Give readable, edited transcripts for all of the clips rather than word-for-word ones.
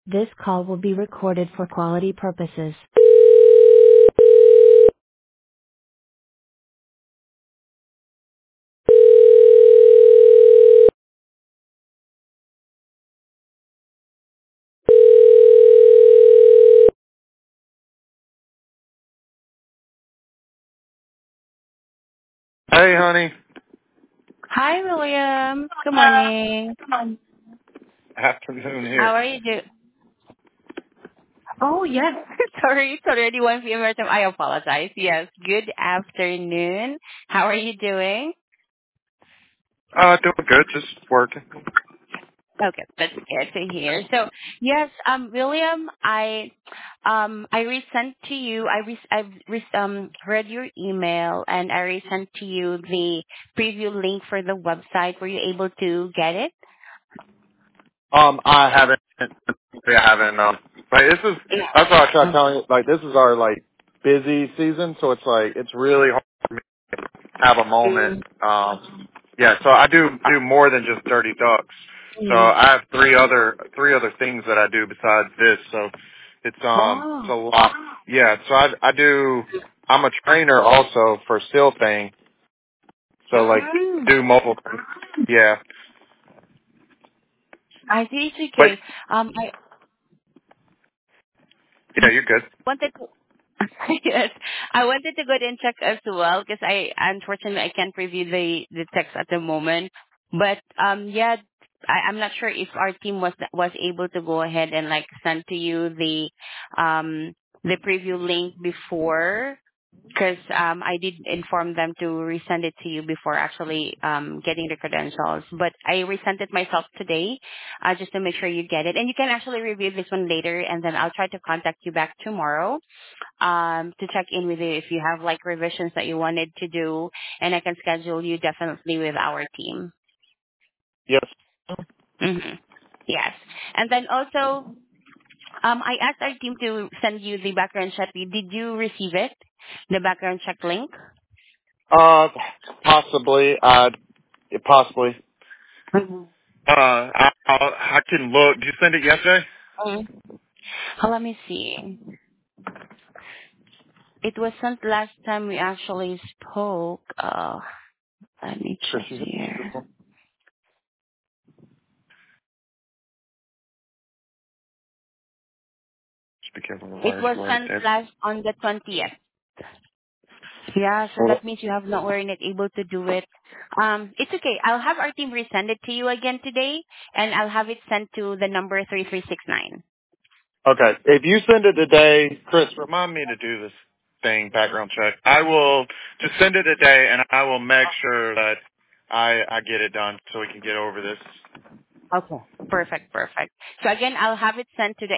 This call will be recorded for quality purposes. Hey, honey. Hi, William. Good morning. Afternoon How here. are you doing? Oh, yes. Sorry, it's already 1 p.m. your time. I apologize. Yes, good afternoon. How are you doing? Doing good. Just working. Okay, that's good to hear. So, yes, William, I resent to you. Read your email and I resent to you the preview link for the website. Were you able to get it? I haven't. I haven't. Like this is. That's what I tried telling you. Like this is our busy season, so it's it's really hard for me to have a moment. Yeah. So I do more than just Dirty Ducks. So Mm. I have three other things that I do besides this. So it's Oh. a lot. Yeah. So I do. I'm a trainer also for Still Thing. So Mm. do multiple things. Yeah. I see it's But okay. I yeah, you're good. wanted to yes, I wanted to go ahead and check as well because I unfortunately I can't review the text at the moment. But yeah, I'm not sure if our team was able to go ahead and send to you the preview link before because I did inform them to resend it to you before actually getting the credentials. But I resent it myself today just to make sure you get it, and you can actually review this one later, and then I'll try to contact you back tomorrow to check in with you if you have revisions that you wanted to do, and I can schedule you definitely with our team. Yes. hmm Yes. And then also, I asked our team to send you the background check. Did you receive it? The background check link? Uh, possibly. Possibly. Mhm. I can look. Did you send it yesterday? Mm. Let me see. It was sent last time we actually spoke. Let me Chris, check you got this here. one? Just be careful of the It wires was right sent there. last on the 20th. Yeah, so Hold that up. means you have not were not able to do it. It's okay. I'll have our team resend it to you again today, and I'll have it sent to the number 3369. Okay. If you send it today, Chris, remind me to do this background check. I will just send it today, and I will make sure that I get it done so we can get over this. Okay. Perfect, perfect. So again, I'll have it sent to the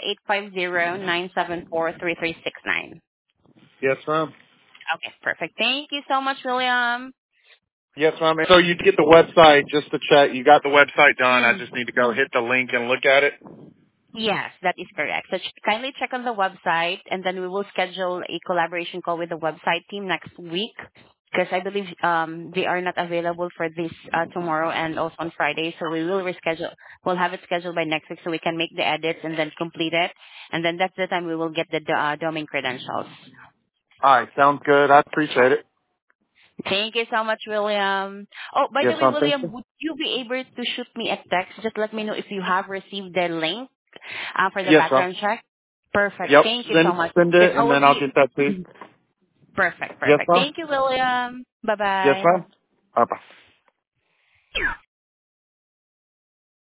850-974-3369. Yes, ma'am. Okay, perfect. Thank you so much, William. Yes, ma'am. So you get the website just to check. You got the website done. I Mm. just need to go hit the link and look at it. Yes, that is correct. So kindly check on the website, and then we will schedule a collaboration call with the website team next week because I believe they are not available for this tomorrow and also on Friday. So we will reschedule. We'll have it scheduled by next week so we can make the edits and then complete it, and then that's the time we will get the domain credentials. All right. Sounds good. I appreciate it. Thank you so much, William. Oh, by Yes, the way, ma'am. Thank William, you. would you be able to shoot me a text? Just let me know if you have received the link for the Yes, ma'am. background check. Perfect. Yep. Thank you so Send much. send Because it, I and will then I'll be get that to you. perfect. Yes, Perfect. ma'am. Thank you, William. Bye Yes, bye. ma'am. Bye bye.